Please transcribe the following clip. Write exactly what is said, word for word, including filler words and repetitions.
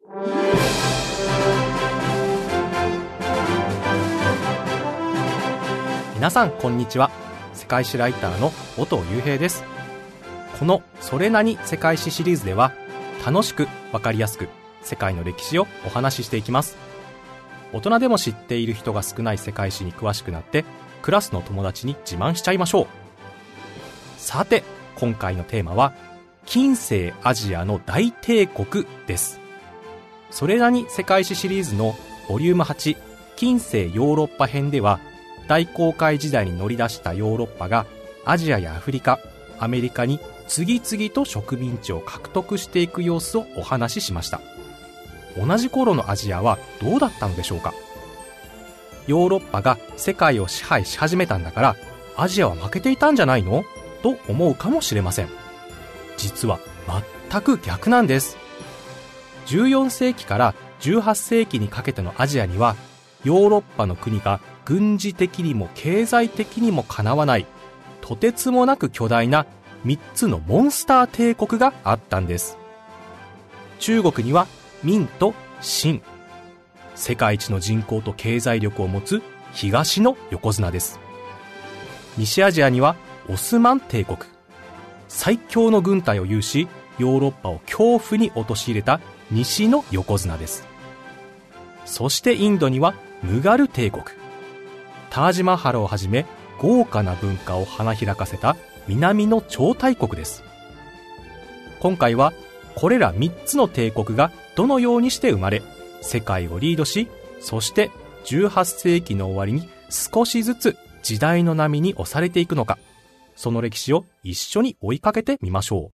皆さんこんにちは。世界史ライターの音尾雄平です。このそれなに世界史シリーズでは、楽しくわかりやすく世界の歴史をお話ししていきます。大人でも知っている人が少ない世界史に詳しくなって、クラスの友達に自慢しちゃいましょう。さて、今回のテーマは近世アジアの大帝国です。それなに世界史シリーズのボリュームはち、近世ヨーロッパ編では、大航海時代に乗り出したヨーロッパがアジアやアフリカ、アメリカに次々と植民地を獲得していく様子をお話ししました。同じ頃のアジアはどうだったのでしょうか。ヨーロッパが世界を支配し始めたんだからアジアは負けていたんじゃないのと思うかもしれません。実は全く逆なんです。じゅうよんせいきからじゅうはっせいきにかけてのアジアには、ヨーロッパの国が軍事的にも経済的にもかなわない、とてつもなく巨大なみっつのモンスター帝国があったんです。中国には明と清、世界一の人口と経済力を持つ東の横綱です。西アジアにはオスマン帝国、最強の軍隊を有し、ヨーロッパを恐怖に陥れた西の横綱です。そしてインドにはムガル帝国、タージマハルをはじめ豪華な文化を花開かせた南の超大国です。今回はこれらみっつの帝国がどのようにして生まれ、世界をリードし、そしてじゅうはっせいきの終わりに少しずつ時代の波に押されていくのか、その歴史を一緒に追いかけてみましょう。